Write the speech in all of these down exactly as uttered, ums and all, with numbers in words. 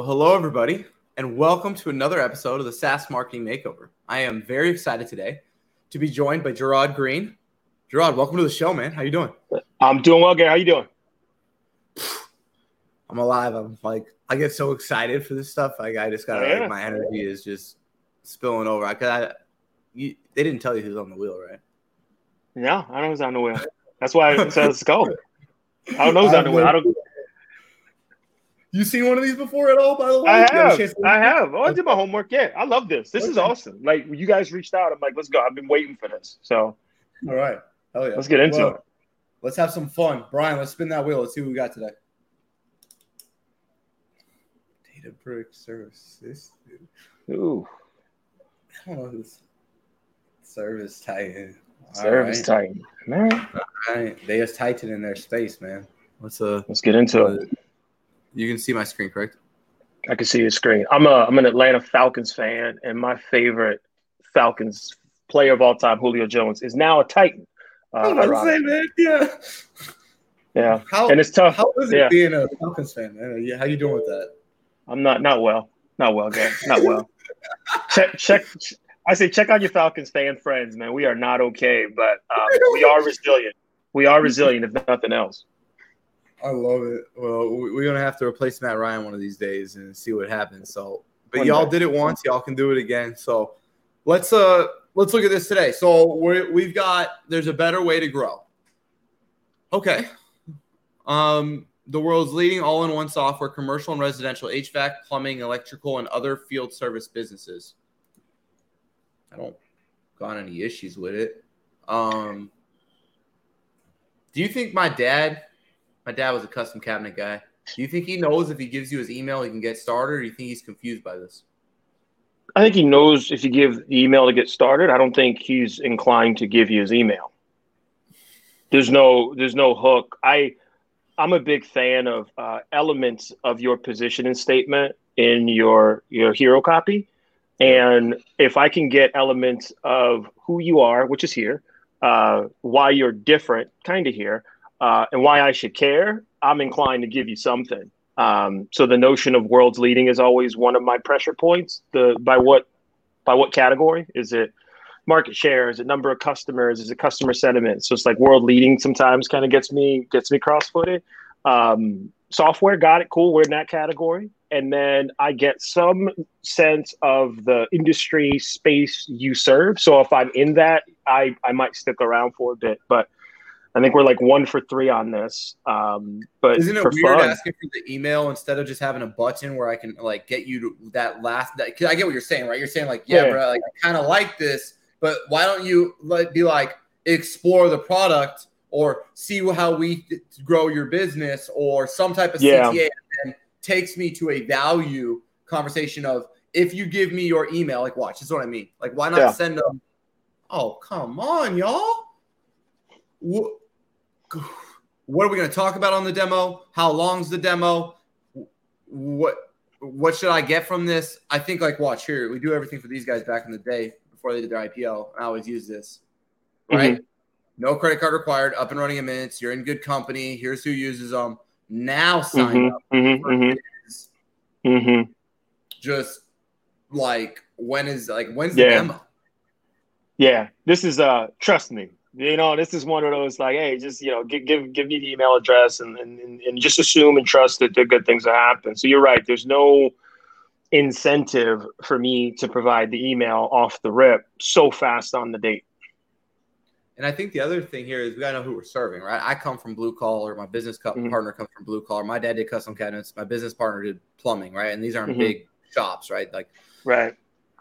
Well, hello, everybody, and welcome to another episode of the SaaS Marketing Makeover. I am very excited today to be joined by Gerard Green. Gerard, welcome to the show, man. How you doing? I'm doing well, Gary. How you doing? I'm alive. I'm like, I get so excited for this stuff. Like, I just got Oh, yeah. like, my energy is just spilling over. I, I you, they didn't tell you who's on the wheel, right? Yeah, I know who's on the wheel. That's why I said let's go. I don't know who's on the wheel. I don't. You seen one of these before at all? By the way, I You got a have. chance to- I have. Oh, I did my homework. Yeah, I love this. This is Okay. awesome. Like you guys reached out. I'm like, let's go. I've been waiting for this. So All right. Hell yeah. let's get into Well, it. Let's have some fun. Brian, let's spin that wheel. Let's see what we got today. Databricks services. Ooh, I don't know who's Service Titan. All service right. Titan, man. All right. They just Titan in their space, man. Let's uh Let's get into uh, it. you can see my screen, correct? I can see your screen. I'm a I'm an Atlanta Falcons fan, and my favorite Falcons player of all time, Julio Jones, is now a Titan. Uh, I was about to say, ironically. man. Yeah. Yeah, How and it's tough. how is it Yeah. being a Falcons fan, man? Yeah, how you doing with that? I'm not not well, not well, Gary, not well. check check. I say check out your Falcons fan friends, man. We are not okay, but um, we are resilient. We are resilient, if nothing else. I love it. Well, we- we're gonna have to replace Matt Ryan one of these days and see what happens. So, but One y'all day. did it once, y'all can do it again. So, let's uh let's look at this today. So we we've got there's a better way to grow. Okay. Um, the world's leading all-in-one software, commercial and residential H V A C, plumbing, electrical, and other field service businesses. I don't got any issues with it. Um, do you think my dad? My dad was a custom cabinet guy. Do you think he knows if he gives you his email, he can get started, or do you think he's confused by this? I think he knows if you give the email to get started. I don't think he's inclined to give you his email. There's no there's no hook. I I'm a big fan of uh, elements of your positioning statement in your your hero copy. And if I can get elements of who you are, which is here, uh, why you're different, kind of here, uh, and why I should care, I'm inclined to give you something. Um, so the notion of world's leading is always one of my pressure points. The by what by what category? Is it market share? Is it number of customers? Is it customer sentiment? So it's like world leading sometimes kind of gets me gets me cross-footed. Um, software, got it, cool. We're in that category. And then I get some sense of the industry space you serve. So if I'm in that, I, I might stick around for a bit. But I think we're like one for three on this. Um, but Isn't it for weird fun, asking for the email instead of just having a button where I can like get you to that last? That, 'cause I get what you're saying, right? You're saying like, yeah, Yeah. bro, like I kind of like this, but why don't you like be like explore the product or see how we th- grow your business or some type of Yeah. C T A that then takes me to a value conversation of if you give me your email, like watch, this is what I mean. Like, why not Yeah. send them? Oh, come on, y'all. What, what are we going to talk about on the demo? How long's the demo? What what should I get from this? I think like watch here. We do everything for these guys back in the day before they did their I P O. I always use this, right? No credit card required. Up and running in minutes. You're in good company. Here's who uses them. Now sign Mhm, up. mhm, mhm, mhm. Just like when is like when's Yeah. the demo? Yeah, this is uh trust me. You know, this is one of those like, hey, just you know, give give give me the email address and and, and just assume and trust that the good things will happen. So you're right. There's no incentive for me to provide the email off the rip so fast on the date. And I think the other thing here is we gotta know who we're serving, right? I come from blue collar. My business co- Mhm. partner comes from blue collar. My dad did custom cabinets. My business partner did plumbing, right? And these aren't Mhm. big shops, right? Like, Right.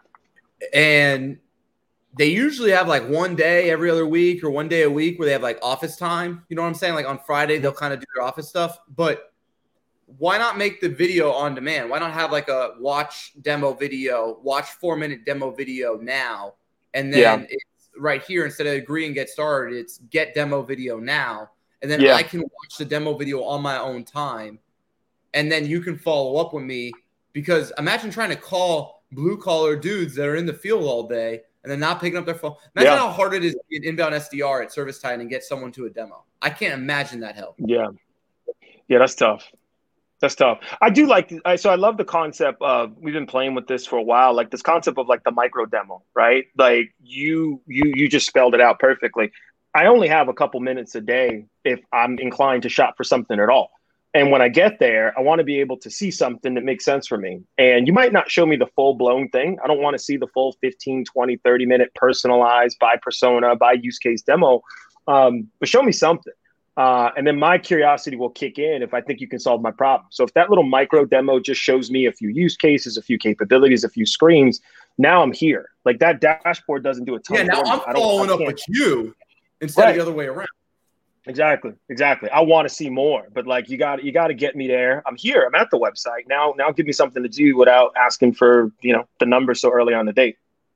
and they usually have like one day every other week or one day a week where they have like office time. You know what I'm saying? Like on Friday, they'll kind of do their office stuff. But why not make the video on demand? Why not have like a watch demo video, watch four minute demo video now, and then Yeah. it's right here instead of agree and get started, it's get demo video now, and then Yeah. I can watch the demo video on my own time, and then you can follow up with me because imagine trying to call blue collar dudes that are in the field all day and then not picking up their phone. Imagine Yeah. how hard it is to be an inbound S D R at ServiceTitan and get someone to a demo. I can't imagine that hell. Yeah. Yeah, that's tough. That's tough. I do like, I, so I love the concept of, we've been playing with this for a while, like this concept of like the micro demo, right? Like you, you, you just spelled it out perfectly. I only have a couple minutes a day if I'm inclined to shop for something at all. And when I get there, I want to be able to see something that makes sense for me. And you might not show me the full blown thing. I don't want to see the full fifteen, twenty, thirty minute personalized by persona, by use case demo, um, but show me something. Uh, and then my curiosity will kick in if I think you can solve my problem. So if that little micro demo just shows me a few use cases, a few capabilities, a few screens, now I'm here. Like that dashboard doesn't do a ton. Yeah, now I'm following up with you instead right. of the other way around. Exactly, exactly. I want to see more, but like you got you got to get me there. I'm here. I'm at the website now. Now give me something to do without asking for you know the numbers so early on the date.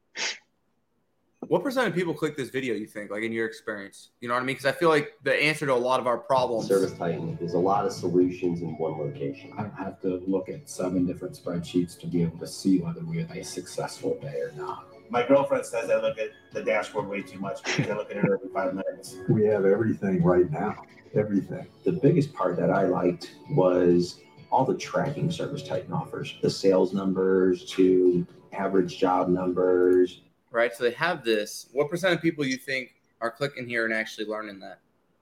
What percent of people click this video, you think, like in your experience? You know what I mean? Because I feel like the answer to a lot of our problems. ServiceTitan is a lot of solutions in one location. I have to look at seven different spreadsheets to be able to see whether we had a successful day or not. My girlfriend says I look at the dashboard way too much because I look at it every five minutes. We have everything right now, everything. The biggest part that I liked was all the tracking ServiceTitan offers, the sales numbers to average job numbers. Right, so they have this. What percent of people you think are clicking here and actually learning that?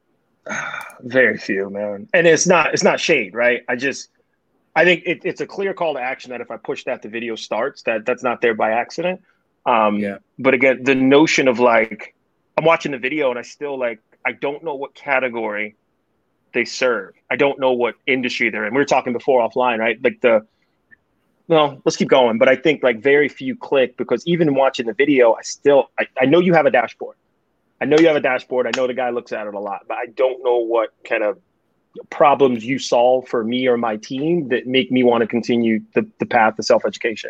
Very few, man. And it's not it's not shade, right? I just I think it, it's a clear call to action that if I push that, the video starts. That that's not there by accident. Um, yeah. But again, the notion of like, I'm watching the video and I still like, I don't know what category they serve. I don't know what industry they're in. We were talking before offline, right? Like the, well, let's keep going. But I think like very few click because even watching the video, I still, I, I know you have a dashboard. I know you have a dashboard. I know the guy looks at it a lot, but I don't know what kind of problems you solve for me or my team that make me want to continue the, the path of self-education.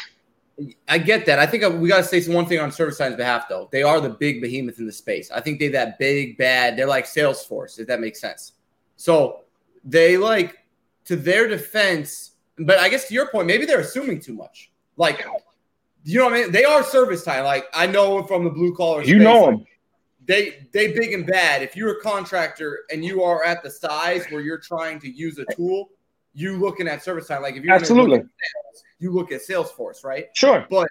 I get that. I think we got to say one thing on ServiceTitan's behalf, though. They are the big behemoth in the space. I think they're that big, bad. They're like Salesforce, if that makes sense. So they like, to their defense, but I guess to your point, maybe they're assuming too much. Like, you know what I mean? They are ServiceTitan. Like, I know from the blue collar space. You know them. Like, they, they big and bad. If you're a contractor and you are at the size where you're trying to use a tool, you looking at ServiceTitan. Like, if you're absolutely. Look at sales, you look at Salesforce, right? Sure. But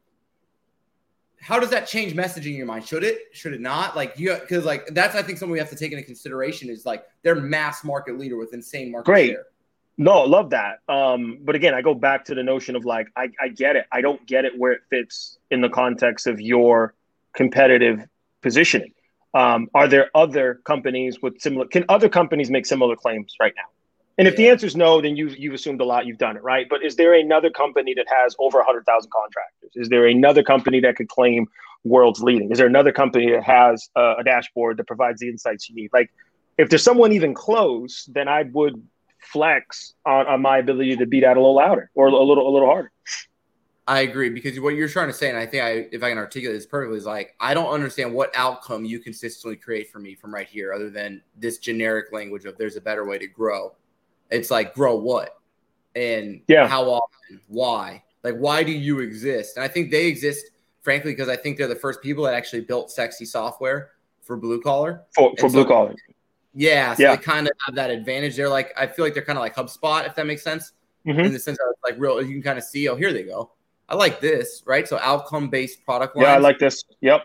how does that change messaging in your mind? Should it? Should it not? Like you, because like that's I think something we have to take into consideration is like they're mass market leader with insane market Great. share. No, love that. Um, but again, I go back to the notion of like I, I get it. I don't get it where it fits in the context of your competitive positioning. Um, are there other companies with similar? Can other companies make similar claims right now? And if the answer is no, then you've, you've assumed a lot, you've done it, right? But is there another company that has over one hundred thousand contractors? Is there another company that could claim world's leading? Is there another company that has a, a dashboard that provides the insights you need? Like, if there's someone even close, then I would flex on, on my ability to beat out a little louder or a little a little harder. I agree, because what you're trying to say, and I think I, if I can articulate this perfectly, is like, I don't understand what outcome you consistently create for me from right here other than this generic language of there's a better way to grow. It's like, grow what? And yeah. how often? Why? Like, why do you exist? And I think they exist, frankly, because I think they're the first people that actually built sexy software for blue collar. For, for so, blue collar. Yeah. So yeah. they kind of have that advantage. They're like, I feel like they're kind of like HubSpot, if that makes sense. Mm-hmm. In the sense of like real, you can kind of see, oh, here they go. I like this, right? So outcome-based product lines. Yeah, I like this. Yep.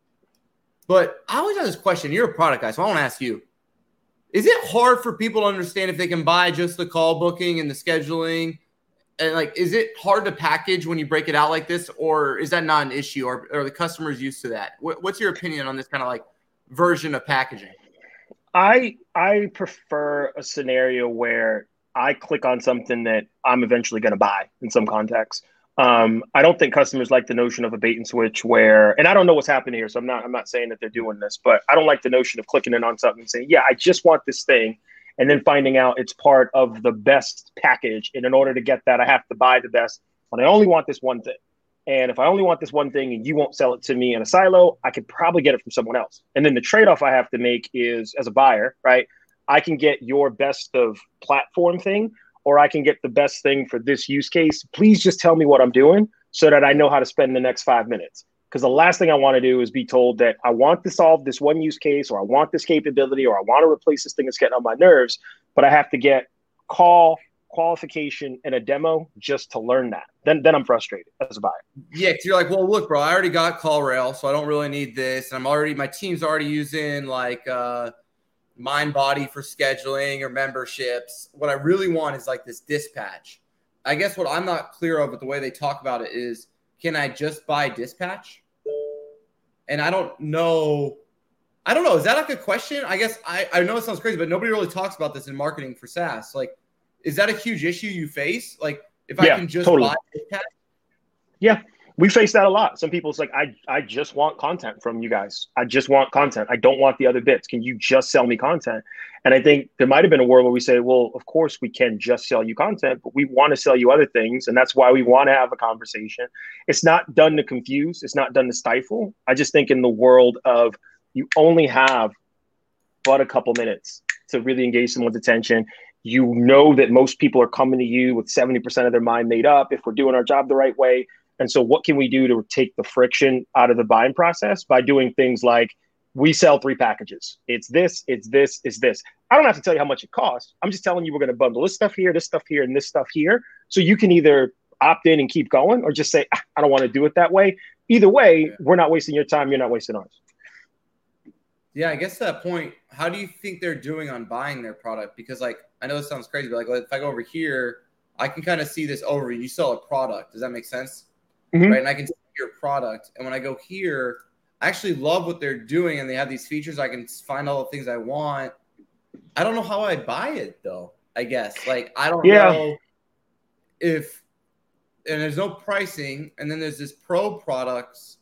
But I always have this question. You're a product guy, so I want to ask you. Is it hard for people to understand if they can buy just the call booking and the scheduling? And like, is it hard to package when you break it out like this, or is that not an issue, or are the customers used to that? What, what's your opinion on this kind of like version of packaging? I I prefer a scenario where I click on something that I'm eventually going to buy in some context. Um, I don't think customers like the notion of a bait and switch where, and I don't know what's happening here, so I'm not, I'm not saying that they're doing this, but I don't like the notion of clicking in on something and saying, yeah, I just want this thing. And then finding out it's part of the best package. And in order to get that, I have to buy the best, but I only want this one thing. And if I only want this one thing and you won't sell it to me in a silo, I could probably get it from someone else. And then the trade-off I have to make is, as a buyer, right, I can get your best of platform thing, or I can get the best thing for this use case. Please just tell me what I'm doing so that I know how to spend the next five minutes. Because the last thing I want to do is be told that I want to solve this one use case, or I want this capability, or I want to replace this thing that's getting on my nerves, but I have to get call, qualification and a demo just to learn that. Then then I'm frustrated as a buyer. Yeah, because you're like, well, look, bro, I already got CallRail, so I don't really need this. And I'm already, my team's already using like uh, MindBody for scheduling or memberships. What I really want is like this dispatch. I guess what I'm not clear of with the way they talk about it is, can I just buy dispatch? And I don't know. I don't know. Is that like a question? I guess I, I know it sounds crazy, but nobody really talks about this in marketing for SaaS. Like, is that a huge issue you face? Like, if Yeah, I can just totally. buy dispatch? Yeah, we face that a lot. Some people, it's like, I, I just want content from you guys. I just want content. I don't want the other bits. Can you just sell me content? And I think there might have been a world where we say, well, of course we can just sell you content, but we want to sell you other things. And that's why we want to have a conversation. It's not done to confuse. It's not done to stifle. I just think in the world of, you only have but a couple minutes to really engage someone's attention. You know that most people are coming to you with seventy percent of their mind made up if we're doing our job the right way. And so what can we do to take the friction out of the buying process? By doing things like, we sell three packages. It's this, it's this, it's this. I don't have to tell you how much it costs. I'm just telling you we're going to bundle this stuff here, this stuff here, and this stuff here. So you can either opt in and keep going or just say, ah, I don't want to do it that way. Either way, we're not wasting your time. You're not wasting ours. Yeah, I guess to that point, how do you think they're doing on buying their product? Because, like, I know this sounds crazy, but like, if I go over here, I can kind of see this overview. You sell a product. Does that make sense? Mm-hmm. Right? And I can see your product. And when I go here, I actually love what they're doing, and they have these features. I can find all the things I want. I don't know how I buy it, though, I guess. Like, I don't yeah. know if – and there's no pricing, and then there's this pro products.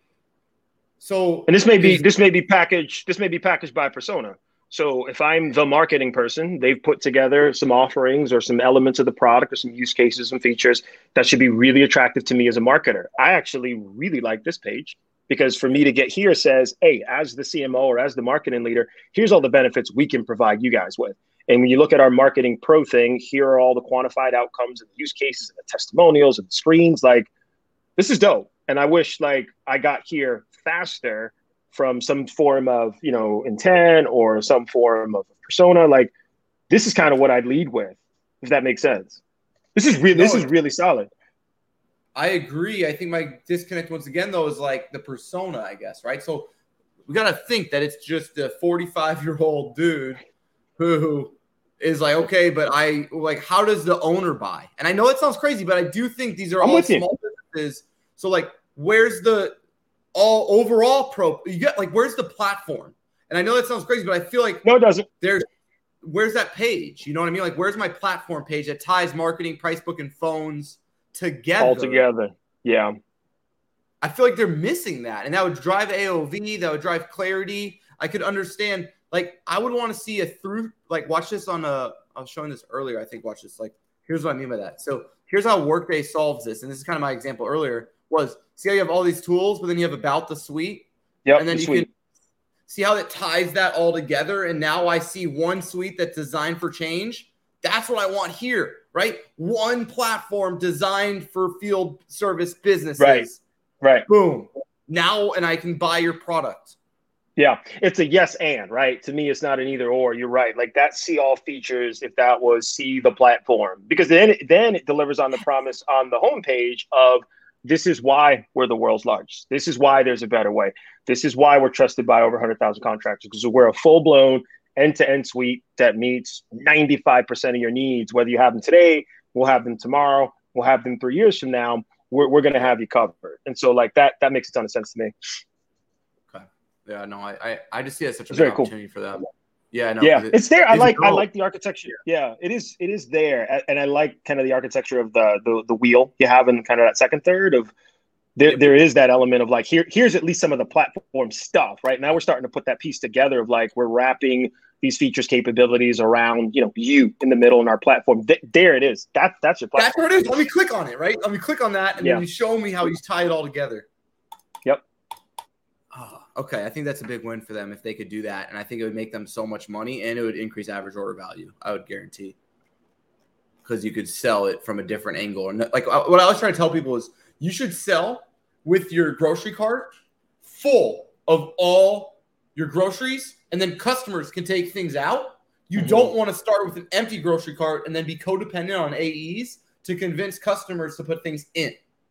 So and this may be this may be packaged this may be packaged by persona. So if I'm the marketing person, they've put together some offerings or some elements of the product or some use cases and features that should be really attractive to me as a marketer. I actually really like this page because for me to get here says, hey, as the C M O or as the marketing leader, here's all the benefits we can provide you guys with. And when you look at our marketing pro thing, here are all the quantified outcomes and the use cases and the testimonials and the screens. Like, this is dope. And I wish like I got here faster from some form of, you know, intent or some form of persona. Like, this is kind of what I'd lead with, if that makes sense. This is really, no, this is really solid. I agree. I think my disconnect once again, though, is like the persona, I guess, right? So we got to think that it's just a forty-five year old dude who is like, okay, but I like, how does the owner buy? And I know it sounds crazy, but I do think these are I'm all small you. businesses. So like, where's the all overall pro? You get like, where's the platform? And I know that sounds crazy, but I feel like no, it doesn't. There's where's that page? You know what I mean? Like, where's my platform page that ties marketing, price book, and phones together? All together, yeah. I feel like they're missing that, and that would drive A O V. That would drive clarity. I could understand. Like, I would want to see a through. Like, watch this on a. I was showing this earlier. I think watch this. Like, here's what I mean by that. So here's how Workday solves this, and this is kind of my example earlier. Was see how you have all these tools, but then you have about the suite. Yeah, and then the you suite. can see how it ties that all together. And now I see one suite that's designed for change. That's what I want here, right? One platform designed for field service businesses. Right. Right. Boom. Now, and I can buy your product. Yeah, it's a yes and, right? To me, it's not an either or. You're right. Like that see all features if that was see the platform. Because then, then it delivers on the promise on the homepage of this is why we're the world's largest. This is why there's a better way. This is why we're trusted by over one hundred thousand contractors, because we're a full-blown end-to-end suite that meets ninety-five percent of your needs. Whether you have them today, we'll have them tomorrow, we'll have them three years from now. We're we're going to have you covered. And so like that, that makes a ton of sense to me. Okay. Yeah, no, I I, I just see it as such a It's big very cool. opportunity for them. Yeah, no, yeah, it, it's there. I it's like dope. I like the architecture. Yeah, it is it is there, and I like kind of the architecture of the the the wheel you have in kind of that second third of there. There is that element of like here here's at least some of the platform stuff. Right now we're starting to put that piece together of like we're wrapping these features capabilities around you know you in the middle in our platform. Th- there it is. That that's your platform. That's what it is. Let me click on it. Right. Let me click on that, and Yeah. then you show me how you tie it all together. Yep. Oh, okay, I think that's a big win for them if they could do that, and I think it would make them so much money, and it would increase average order value. I would guarantee, because you could sell it from a different angle. And like what I was trying to tell people is, you should sell with your grocery cart full of all your groceries, and then customers can take things out. You mm-hmm. don't want to start with an empty grocery cart and then be codependent on A Es to convince customers to put things in.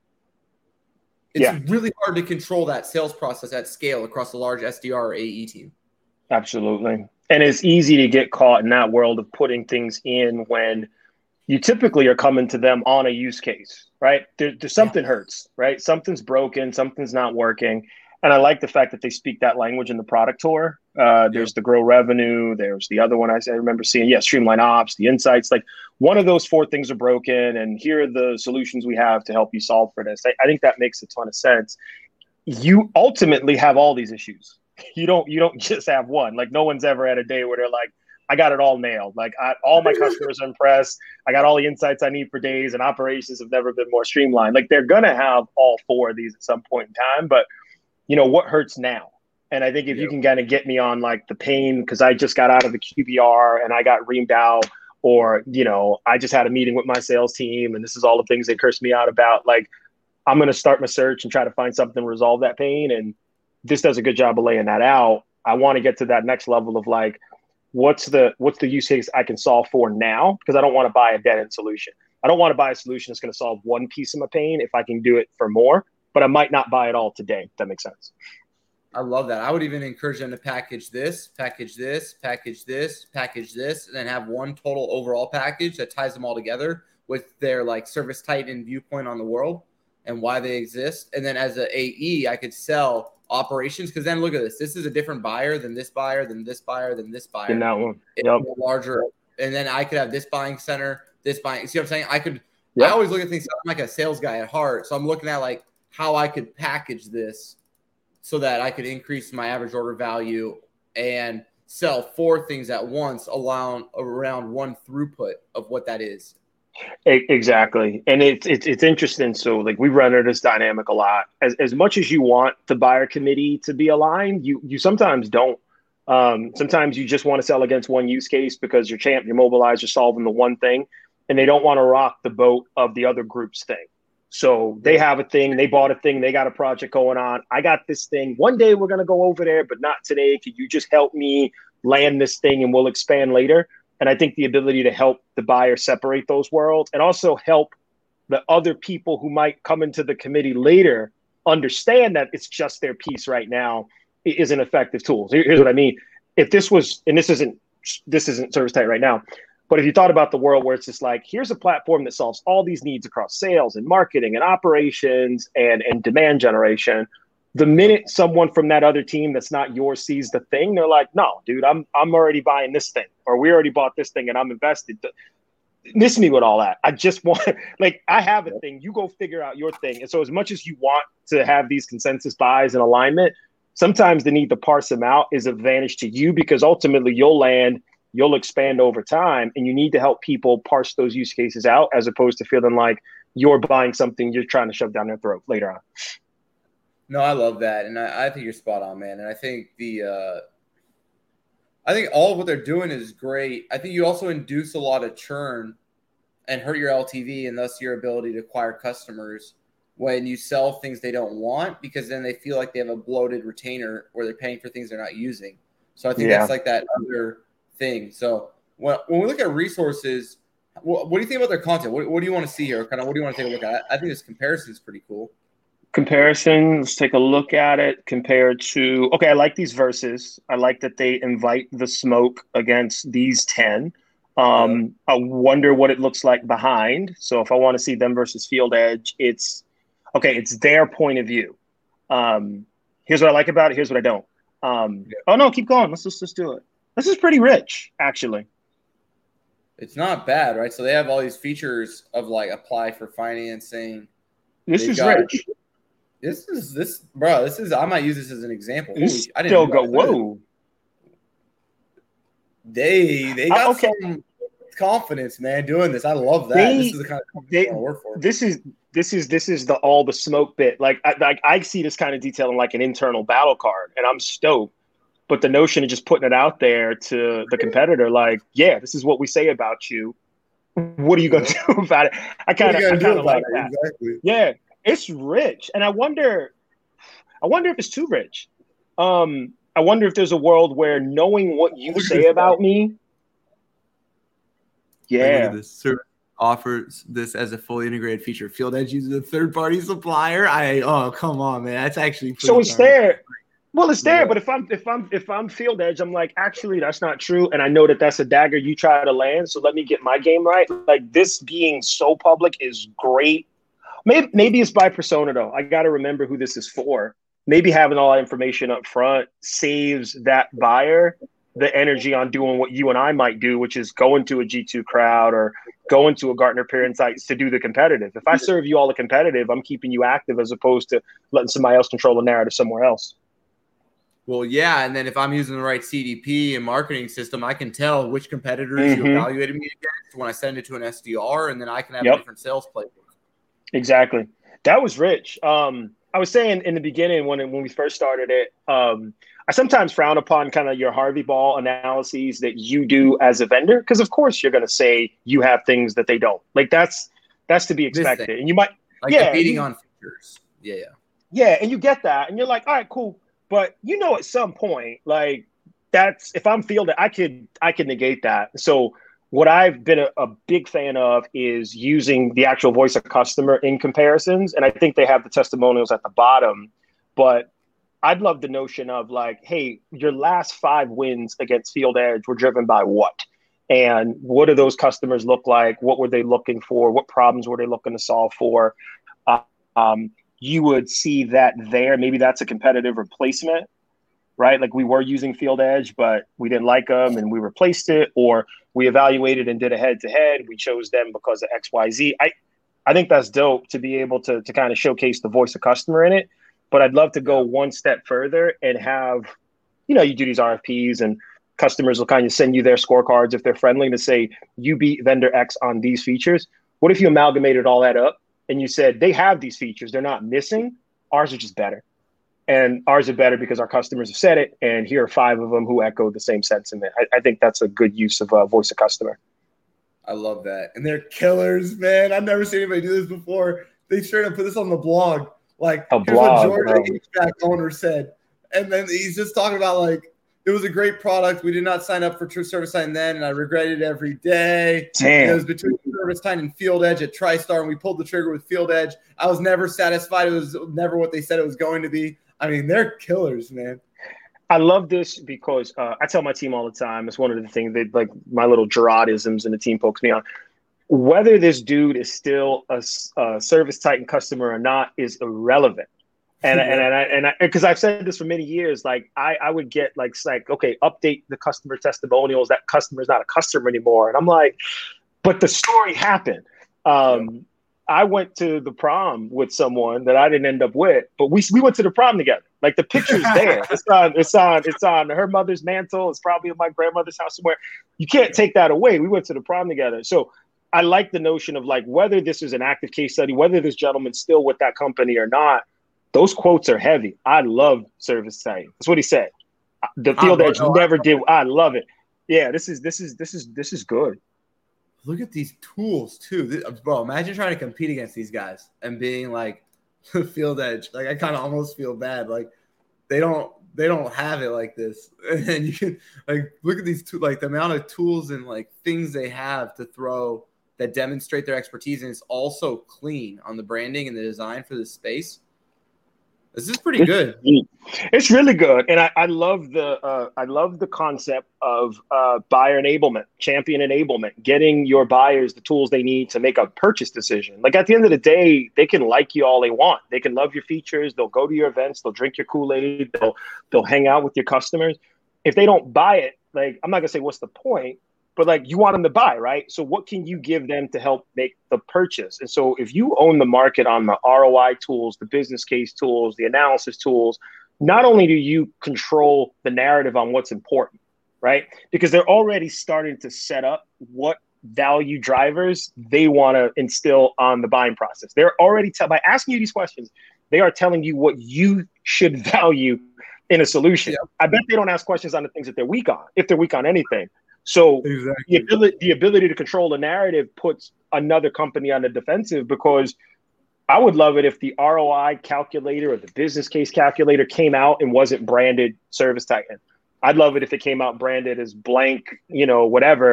It's yeah. really hard to control that sales process at scale across a large S D R or A E team. Absolutely. And it's easy to get caught in that world of putting things in when you typically are coming to them on a use case, right? There, there's something yeah. hurts, right? Something's broken, something's not working. And I like the fact that they speak that language in the product tour. Uh, there's the grow revenue. There's the other one I, I remember seeing. Yeah, streamline ops, the insights. Like one of those four things are broken, and here are the solutions we have to help you solve for this. I, I think that makes a ton of sense. You ultimately have all these issues. You don't. You don't just have one. Like no one's ever had a day where they're like, I got it all nailed. Like I, all my customers are impressed. I got all the insights I need for days, and operations have never been more streamlined. Like they're gonna have all four of these at some point in time, but you know, what hurts now? And I think if yep. you can kind of get me on like the pain, because I just got out of the Q B R and I got reamed out, or, you know, I just had a meeting with my sales team and this is all the things they cursed me out about. Like, I'm going to start my search and try to find something to resolve that pain. And this does a good job of laying that out. I want to get to that next level of like, what's the, what's the use case I can solve for now? Because I don't want to buy a dead end solution. I don't want to buy a solution that's going to solve one piece of my pain if I can do it for more. But I might not buy it all today. If that makes sense. I love that. I would even encourage them to package this, package this, package this, package this, and then have one total overall package that ties them all together with their like service titan viewpoint on the world and why they exist. And then as an A E, I could sell operations because then look at this. This is a different buyer than this buyer, than this buyer, than this buyer. In that one. Yep. Larger. And then I could have this buying center, this buying. See what I'm saying? I could. Yep. I always look at things. I'm like a sales guy at heart, so I'm looking at like how I could package this so that I could increase my average order value and sell four things at once, allowing around one throughput of what that is. Exactly. And it's, it's, it's interesting. So like we run into this dynamic a lot. As, as much as you want the buyer committee to be aligned, you, you sometimes don't. Um, sometimes you just want to sell against one use case because your champ, your mobilizer solving the one thing, and they don't want to rock the boat of the other group's thing. So they have a thing, they bought a thing, they got a project going on. I got this thing. One day we're going to go over there, but not today. Could you just help me land this thing and we'll expand later? And I think the ability to help the buyer separate those worlds and also help the other people who might come into the committee later understand that it's just their piece right now is an effective tool. So here's what I mean. If this was, and this isn't, this isn't ServiceTitan right now, but if you thought about the world where it's just like, here's a platform that solves all these needs across sales and marketing and operations and, and demand generation, the minute someone from that other team that's not yours sees the thing, they're like, no, dude, I'm I'm already buying this thing, or we already bought this thing and I'm invested. Miss me with all that. I just want, like, I have a thing. You go figure out your thing. And so as much as you want to have these consensus buys and alignment, sometimes the need to parse them out is advantage to you because ultimately you'll land, you'll expand over time, and you need to help people parse those use cases out as opposed to feeling like you're buying something you're trying to shove down their throat later on. No, I love that. And I, I think you're spot on, man. And I think the, uh, I think all of what they're doing is great. I think you also induce a lot of churn and hurt your L T V and thus your ability to acquire customers when you sell things they don't want, because then they feel like they have a bloated retainer or they're paying for things they're not using. So I think yeah. that's like that other thing. So when, when we look at resources, what, what do you think about their content? What, what do you want to see here? Kind of what do you want to take a look at? I, I think this comparison is pretty cool. Comparison, let's take a look at it compared to, okay, I like these verses. I like that they invite the smoke against these ten. Um, yeah. I wonder what it looks like behind. So if I want to see them versus Field Edge, it's, okay, it's their point of view. Um, here's what I like about it. Here's what I don't. Um, yeah. Oh, no, keep going. Let's just, let's do it. This is pretty rich, actually. It's not bad, right? So they have all these features of like apply for financing. This They've is got, rich. This is this, bro. This is. I might use this as an example. Holy, I didn't still go. Whoa. They they got uh, okay. some confidence, man, doing this. I love that. They, this is the kind of company they, I want to work for. This is this is this is the all the smoke bit. Like I, like I see this kind of detail in like an internal battle card, and I'm stoked. But the notion of just putting it out there to the competitor, like, yeah, this is what we say about you. What are you gonna do about it? I kind of I kind of like it? that. Exactly. Yeah, it's rich, and I wonder, I wonder if it's too rich. Um, I wonder if there's a world where knowing what you say about me Yeah. Like, look at this. Service offers this as a fully integrated feature. Field Edge uses a third-party supplier. I oh come on, man, that's actually pretty so it's darn. there. Well, it's there, Yeah. but if I'm if I'm if I'm Field Edge, I'm like, actually, that's not true, and I know that that's a dagger you try to land. So let me get my game right. Like this being so public is great. Maybe maybe it's by persona though. I got to remember who this is for. Maybe having all that information up front saves that buyer the energy on doing what you and I might do, which is go into a G two crowd or go into a Gartner Peer Insights to do the competitive. If I serve you all the competitive, I'm keeping you active as opposed to letting somebody else control the narrative somewhere else. Well, yeah, and then if I'm using the right C D P and marketing system, I can tell which competitors Mm-hmm. you evaluated me against when I send it to an S D R, and then I can have Yep. a different sales playbook. Exactly. That was rich. Um, I was saying in the beginning when when we first started it, um, I sometimes frown upon kind of your Harvey Ball analyses that you do as a vendor, because of course you're going to say you have things that they don't. Like that's that's to be This expected, thing. and you might Like Yeah, competing you- on features. Yeah, yeah. yeah, and you get that, and you're like, all right, cool. But you know, at some point, like that's if I'm Field, I could I could negate that. So what I've been a, a big fan of is using the actual voice of customer in comparisons, and I think they have the testimonials at the bottom. But I'd love the notion of like, hey, your last five wins against Field Edge were driven by what? And what do those customers look like? What were they looking for? What problems were they looking to solve for? Uh, um, you would see that there. Maybe that's a competitive replacement, right? Like we were using Field Edge, but we didn't like them and we replaced it, or we evaluated and did a head to head. We chose them because of X, Y, Z. I, I think that's dope to be able to, to kind of showcase the voice of customer in it. But I'd love to go one step further and have, you know, you do these R F Ps and customers will kind of send you their scorecards if they're friendly to say, you beat vendor X on these features. What if you amalgamated all that up and you said, they have these features, they're not missing, ours are just better. And ours are better because our customers have said it, and here are five of them who echo the same sentiment. I, I think that's a good use of uh, voice of customer. I love that. And they're killers, man. I've never seen anybody do this before. They straight up put this on the blog. Like, A here's blog, what bro. Georgia H V A C owner said. And then he's just talking about, like, it was a great product. We did not sign up for True ServiceTitan then, and I regret it every day. Damn. It was between ServiceTitan and Field Edge at TriStar, and we pulled the trigger with Field Edge. I was never satisfied. It was never what they said it was going to be. I mean, they're killers, man. I love this because uh, I tell my team all the time, it's one of the things that, like, my little Gerardisms and the team pokes me on. Whether this dude is still a, a ServiceTitan customer or not is irrelevant. And, Yeah. and, and I, and I, because I've said this for many years, like I, I would get like, like, okay, update the customer testimonials. That customer is not a customer anymore. And I'm like, but the story happened. Um, yeah. I went to the prom with someone that I didn't end up with, but we we went to the prom together. Like the picture's there. It's on, it's on, it's on her mother's mantle. It's probably in my grandmother's house somewhere. You can't take that away. We went to the prom together. So I like the notion of like, whether this is an active case study, whether this gentleman's still with that company or not, those quotes are heavy. I love ServiceTitan. That's what he said. The Field Edge never did. I love it. Yeah, this is this is this is this is good. Look at these tools too, this, bro. Imagine trying to compete against these guys and being like Field Edge. Like I kind of almost feel bad. Like they don't they don't have it like this. And you can like look at these two, like the amount of tools and like things they have to throw that demonstrate their expertise, and it's also clean on the branding and the design for this space. This is pretty good. It's really good, and I, I love the uh, I love the concept of uh, buyer enablement, champion enablement, getting your buyers the tools they need to make a purchase decision. Like at the end of the day, they can like you all they want. They can love your features. They'll go to your events. They'll drink your Kool-Aid. They'll they'll hang out with your customers. If they don't buy it, like I'm not gonna say what's the point, but like you want them to buy, right? So what can you give them to help make the purchase? And so if you own the market on the R O I tools, the business case tools, the analysis tools, not only do you control the narrative on what's important, right? Because they're already starting to set up what value drivers they want to instill on the buying process. They're already, te- by asking you these questions, they are telling you what you should value in a solution. Yeah. I bet they don't ask questions on the things that they're weak on, if they're weak on anything. So exactly. the ability, the ability to control the narrative puts another company on the defensive, because I would love it if the R O I calculator or the business case calculator came out and wasn't branded ServiceTitan. I'd love it if it came out branded as blank, you know, whatever.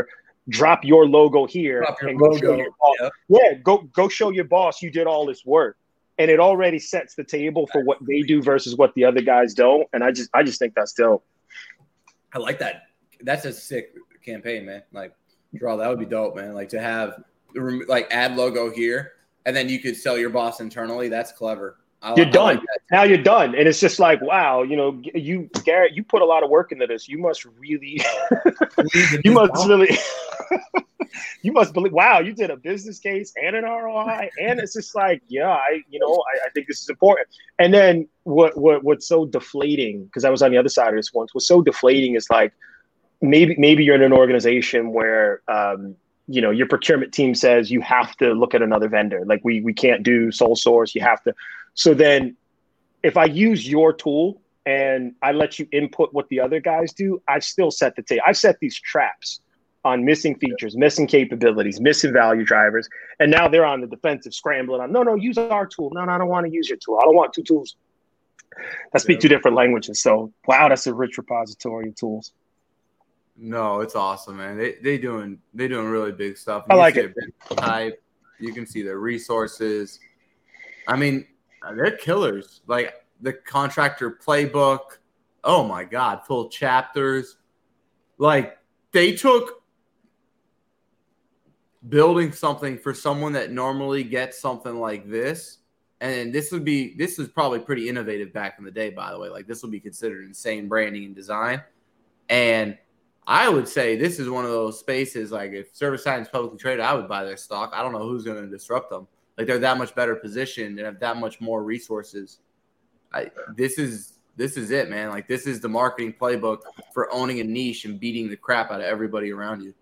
drop your logo here Drop your and go show logo. your boss. Yeah. Yeah, go go show your boss you did all this work. And it already sets the table for what they do versus what the other guys don't. And I just I just think that's dope. I like that. That's a sick campaign, man. Like, draw that would be dope, man. Like to have like add logo here, and then you could sell your boss internally. That's clever. I, You're I done. like that. Now you're done. And it's just like, wow, you know, you, Garrett, you put a lot of work into this. You must really, you must really, you must believe, wow, you did a business case and an R O I. And it's just like, yeah, I, you know, I, I think this is important. And then what, what, what's so deflating, because I was on the other side of this once, what's so deflating is like, maybe, maybe you're in an organization where, um, you know, your procurement team says you have to look at another vendor. Like we, we can't do sole source. You have to. So then if I use your tool and I let you input what the other guys do, I still set the table. I set these traps on missing features, missing capabilities, missing value drivers. And now they're on the defensive scrambling on, no, no, use our tool. No, no, I don't want to use your tool. I don't want two tools. I speak two different languages. So, wow, that's a rich repository of tools. No, it's awesome, man. They they doing they doing really big stuff. I You like see it. their type. You can see their resources. I mean, they're killers. Like the contractor playbook. Oh my God, full chapters. Like they took building something for someone that normally gets something like this. And this would be this is probably pretty innovative back in the day, by the way. Like this would be considered insane branding and design. And I would say this is one of those spaces, like if ServiceTitan is publicly traded, I would buy their stock. I don't know who's going to disrupt them. Like they're that much better positioned and have that much more resources. I, this is this is it, man. Like this is the marketing playbook for owning a niche and beating the crap out of everybody around you.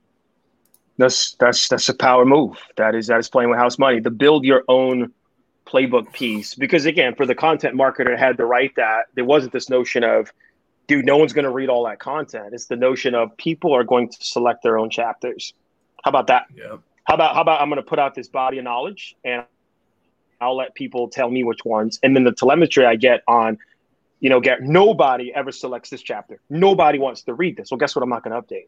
That's that's that's a power move. That is that is playing with house money. The build your own playbook piece, because again, for the content marketer had to write that, there wasn't this notion of, dude, no one's going to read all that content. It's the notion of people are going to select their own chapters. How about that? Yeah. How about how about I'm going to put out this body of knowledge and I'll let people tell me which ones. And then the telemetry I get on, you know, get nobody ever selects this chapter. Nobody wants to read this. Well, guess what? I'm not going to update.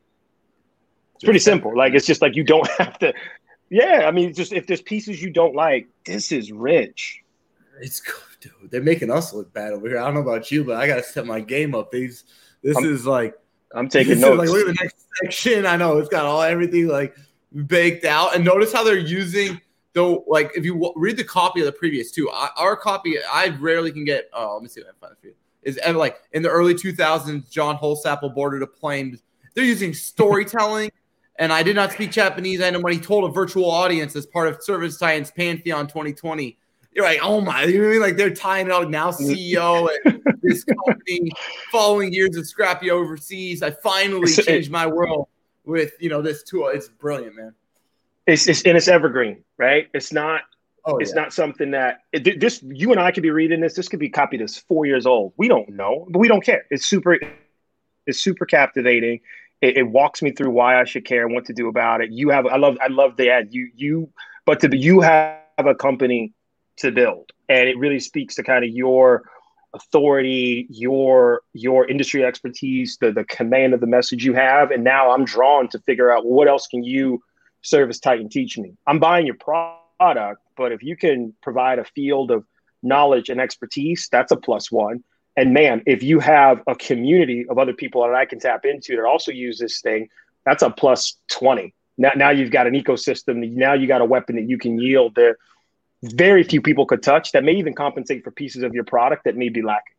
It's pretty simple. Like, it's just like, you don't have to. Yeah. I mean, just if there's pieces you don't like, this is rich. It's good, dude. They're making us look bad over here. I don't know about you, but I got to set my game up. These, this I'm, is like, I'm taking this notes. Is like, look at the next section. I know it's got all everything like baked out. And notice how they're using, though, like if you w- read the copy of the previous two, I, our copy, I rarely can get. Oh, let me see if I can find it for you. Is and like in the early two thousands, John Holsapple boarded a plane. They're using storytelling. And I did not speak Japanese. And when he told a virtual audience as part of ServiceTitan's Pantheon twenty twenty, you're like, oh my, you know what I mean? Like they're tying it out now, C E O at this company, following years of scrappy overseas. I finally changed my world with, you know, this tool. It's brilliant, man. It's, it's and it's evergreen, right? It's not. Oh, it's yeah. not something that it, this. You and I could be reading this. This could be copied as four years old. We don't know, but we don't care. It's super. It's super captivating. It, it walks me through why I should care and what to do about it. You have. I love. I love the ad. You. You. But to you have a company to build, and it really speaks to kind of your authority, your your industry expertise, the the command of the message you have. And now I'm drawn to figure out, well, what else can you, ServiceTitan, teach me? I'm buying your product, but if you can provide a field of knowledge and expertise, that's a plus one. And man, if you have a community of other people that I can tap into that also use this thing, that's a plus twenty. Now, now you've got an ecosystem. Now you got a weapon that you can yield that very few people could touch, that may even compensate for pieces of your product that may be lacking.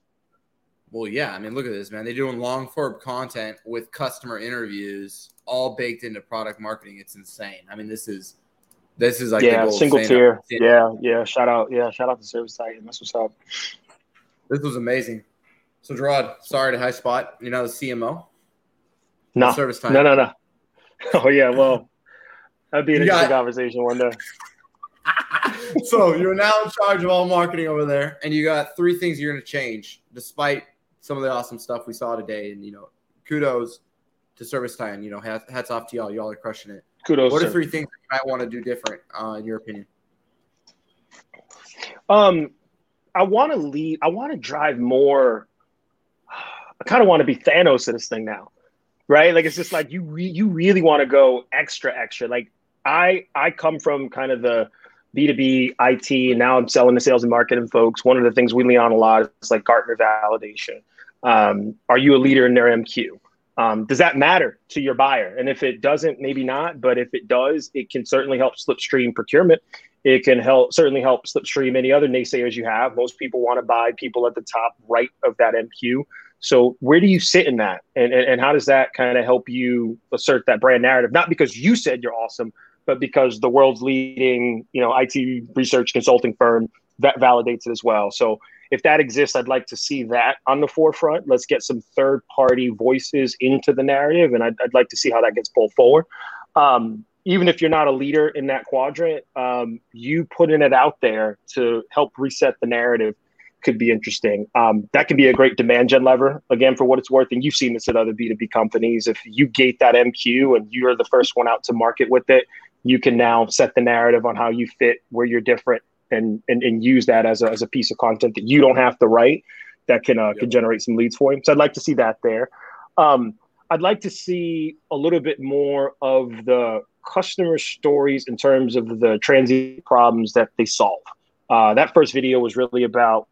Well, yeah. I mean, look at this, man. They're doing long form content with customer interviews, all baked into product marketing. It's insane. I mean, this is this is like yeah, the single tier. Yeah, yeah. Shout out, yeah. Shout out to ServiceTitan. That's what's up. This was amazing. So, Gerard, sorry to high spot. You're not the C M O. No, ServiceTitan. no, no, no. Oh yeah, well, that'd be an You interesting got- conversation one day. So you're now in charge of all marketing over there, and you got three things you're going to change, despite some of the awesome stuff we saw today. And you know, kudos to ServiceTitan. You know, hats, hats off to y'all. Y'all are crushing it. Kudos. What are sir. three things that you might want to do different, uh, in your opinion? Um, I want to lead. I want to drive more. I kind of want to be Thanos in this thing now. right? Like, it's just like you re- you really want to go extra, extra. Like I I come from kind of the B two B I T, and now I'm selling to sales and marketing folks. One of the things we lean on a lot is like Gartner validation. Um, are you a leader in their M Q? Um, does that matter to your buyer? And if it doesn't, maybe not. But if it does, it can certainly help slipstream procurement. It can help certainly help slipstream any other naysayers you have. Most people want to buy people at the top right of that M Q. So where do you sit in that? And, and, and how does that kind of help you assert that brand narrative? Not because you said you're awesome, but because the world's leading, you know, I T research consulting firm that validates it as well. So if that exists, I'd like to see that on the forefront. Let's get some third-party voices into the narrative, and I'd, I'd like to see how that gets pulled forward. Um, even if you're not a leader in that quadrant, um, you putting it out there to help reset the narrative could be interesting. Um, that could be a great demand gen lever, again, for what it's worth. And you've seen this at other B two B companies. If you gate that M Q and you're the first one out to market with it, you can now set the narrative on how you fit, where you're different, and and, and use that as a, as a piece of content that you don't have to write that can, uh, yep. can generate some leads for you. So I'd like to see that there. Um, I'd like to see a little bit more of the customer stories in terms of the transient problems that they solve. Uh, that first video was really about,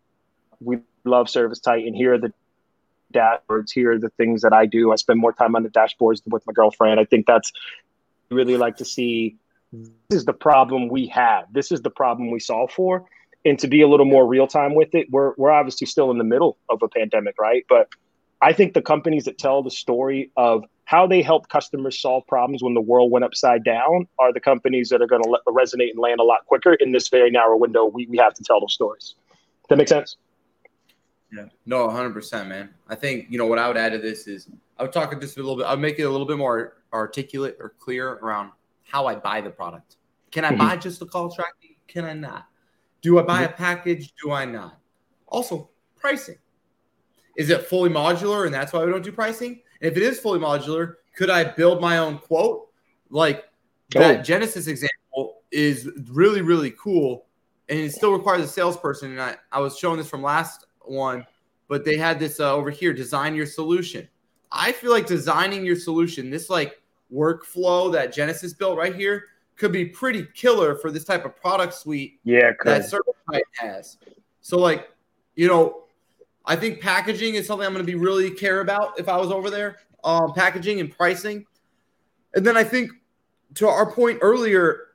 we love ServiceTitan. Here are the dashboards. Here are the things that I do. I spend more time on the dashboards with my girlfriend. I think that's really like to see. This is the problem we have. This is the problem we solve for. And to be a little more real time with it, we're we're obviously still in the middle of a pandemic, right? But I think the companies that tell the story of how they help customers solve problems when the world went upside down are the companies that are going to resonate and land a lot quicker in this very narrow window. We we have to tell those stories. Does that make sense? Yeah, no, one hundred percent, man. I think, you know, what I would add to this is I would talk just a little bit. I would make it a little bit more articulate or clear around how I buy the product. Can I mm-hmm. buy just the call tracking? Can I not? Do I buy mm-hmm. a package? Do I not? Also, pricing. Is it fully modular and that's why we don't do pricing? And if it is fully modular, could I build my own quote? Like oh. that Genesis example is really, really cool. And it still requires a salesperson. And I, I was showing this from last one, but they had this uh, over here, design your solution. I feel like designing your solution, this like workflow that Genesis built right here, could be pretty killer for this type of product suite yeah, that ServiceTitan has. So like, you know, I think packaging is something I'm going to be really care about if I was over there, um, packaging and pricing. And then I think to our point earlier,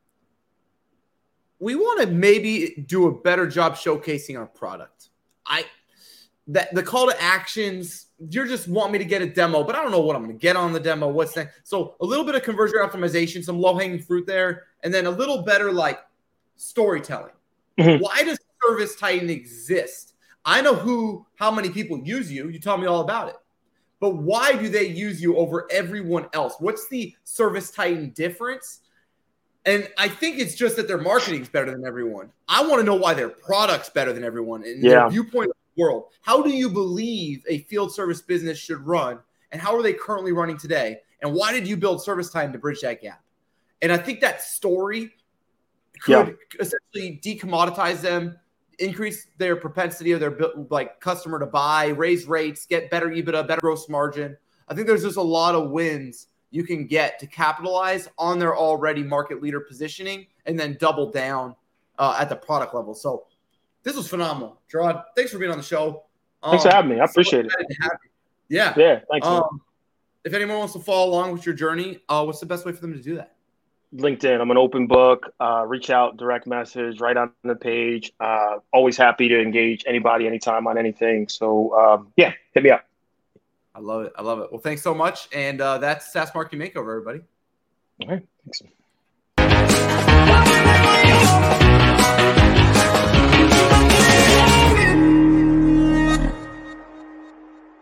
we want to maybe do a better job showcasing our product. I that the call to actions, you're just want me to get a demo, but I don't know what I'm going to get on the demo. What's that? So a little bit of conversion optimization, some low hanging fruit there, and then a little better like storytelling. Mm-hmm. Why does ServiceTitan exist? I know who, how many people use you. You tell me all about it. But why do they use you over everyone else? What's the ServiceTitan difference? And I think it's just that their marketing is better than everyone. I want to know why their product's better than everyone. And yeah. their viewpoint of the world. How do you believe a field service business should run? And how are they currently running today? And why did you build ServiceTitan to bridge that gap? And I think that story could yeah. essentially decommoditize them, increase their propensity of their like customer to buy, raise rates, get better EBITDA, better gross margin. I think there's just a lot of wins you can get to capitalize on their already market leader positioning and then double down uh, at the product level. So this was phenomenal. Gerard, thanks for being on the show. Um, thanks for having me. I appreciate so it. Yeah. Yeah. Thanks. Um, if anyone wants to follow along with your journey, uh, what's the best way for them to do that? LinkedIn. I'm an open book. Uh, reach out, direct message, right on the page. Uh, always happy to engage anybody, anytime on anything. So um, yeah, hit me up. I love it. I love it. Well, thanks so much. And uh, that's SaaS Marketing Makeover, everybody. All right. Thanks.